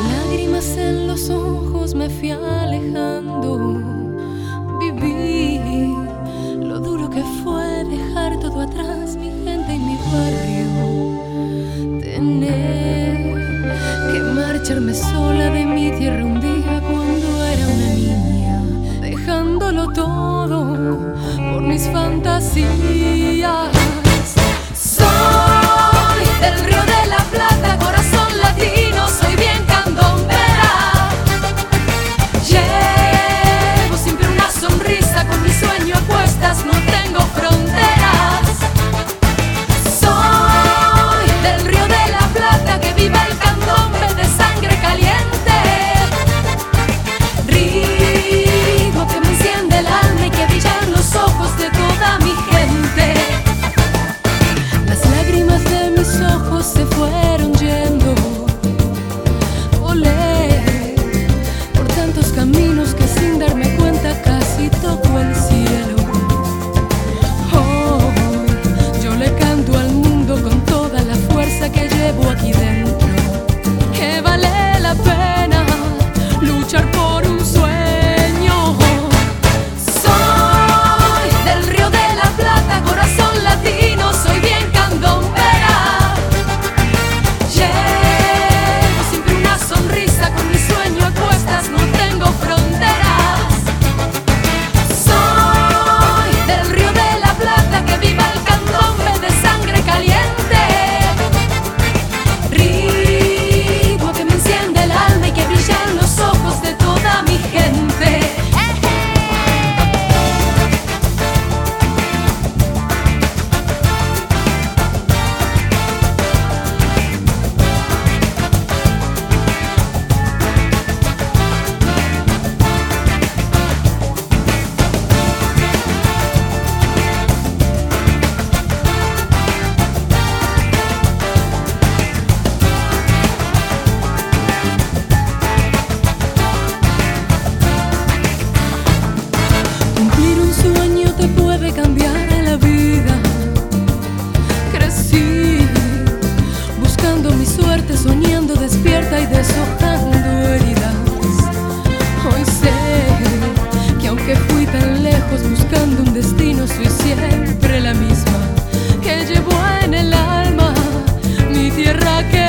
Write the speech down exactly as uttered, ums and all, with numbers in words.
lágrimas en los ojos me fui alejando. Viví lo duro que fue dejar todo atrás, mi gente y mi barrio. Tener que marcharme sola de mi tierra un día cuando era una niña, dejándolo todo por mis fantasías. Soy del Río de la Plata, corazón latino, soy bien candombera. Llevo siempre una sonrisa, con mi sueño a cuestas, no tengo fronteras. Soy del Río de la Plata, que viva el candombe de sangre caliente. Ritmo que me enciende el alma y que brillan los ojos de toda mi gente. Las lágrimas de mis ojos se fueron yendo. Volé por tantos caminos que sin darme cuenta casi toco el cielo. Hoy yo le canto al mundo con toda la fuerza que llevo aquí dentro, que vale la pena luchar por un sueño. Soy del Río de la Plata, corazón latino, soy bien candombera. Llevo siempre una sonrisa, con mi sueño a cuestas, no tengo fronteras. Soy del Río de la Plata, que viva el candombe de sangre caliente. Ritmo que me enciende el alma y que brillan los ojos de toda mi gente. Cumplir un sueño te puede cambiar la vida. Crecí buscando mi suerte, soñando despierta y deshojando heridas. Hoy sé que aunque fui tan lejos buscando un destino, soy siempre la misma, que llevo en el alma mi tierra que